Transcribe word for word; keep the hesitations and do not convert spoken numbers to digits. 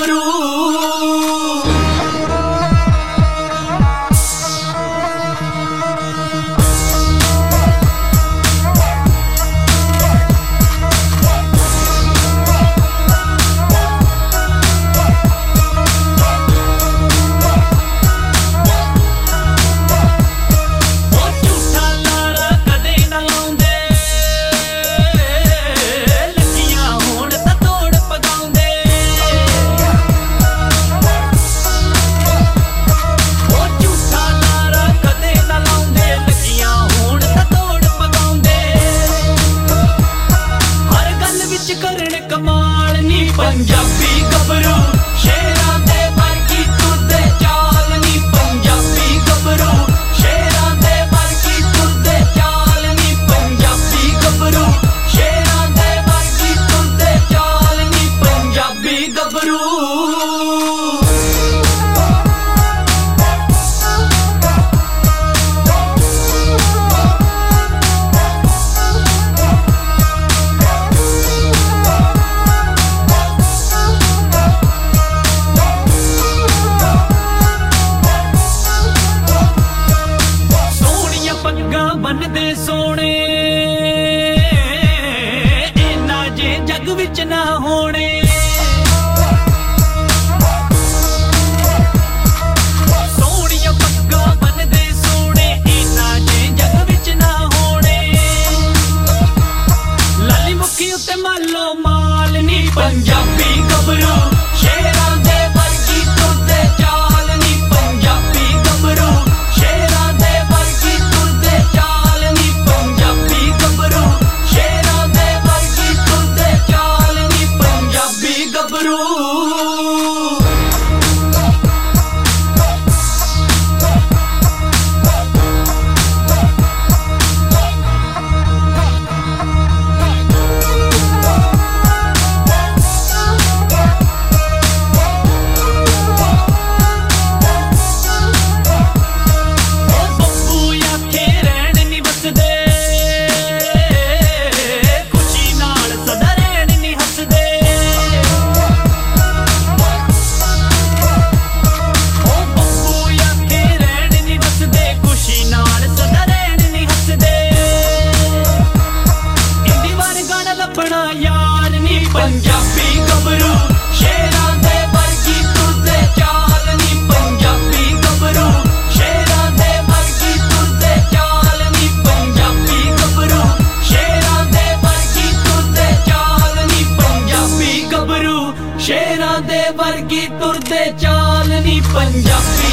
गबरू। पंजाबी गबरू शेरां दे वर्गी तुरदे चाल नी, पंजाबी गबरू शेरां दे वर्गी तुरदे चाल नी, पंजाबी गबरू शेरां दे वर्गी तुरदे चाल नी, पंजाबी गबरू। बनदे सोने इन्ना जे जग विच ना होने, सोहणियां पग्गां बनदे सोने इन्ना जे जग विच ना होने, लाली मुखी उत्ते मालो माल नी, पंजाबी गबरू शेरां दे वर्गी तुरदे चाल नी, पंजाबी गबरू शेरां दे वर्गी तुरदे चाल नी, पंजाबी गबरू शेरां दे वर्गी तुरदे चाल नी, पंजाबी गबरू। पंजाबी गबरू शेरां दे वर्गी तुरदे चाल नी, पंजाबी गबरू शेरां दे वर्गी तुरदे चाल नी, पंजाबी गबरू शेरां दे वर्गी तुरदे चाल नी, पंजाबी गबरू शेरां दे वर्गी तुरदे चाल नी, पंजाबी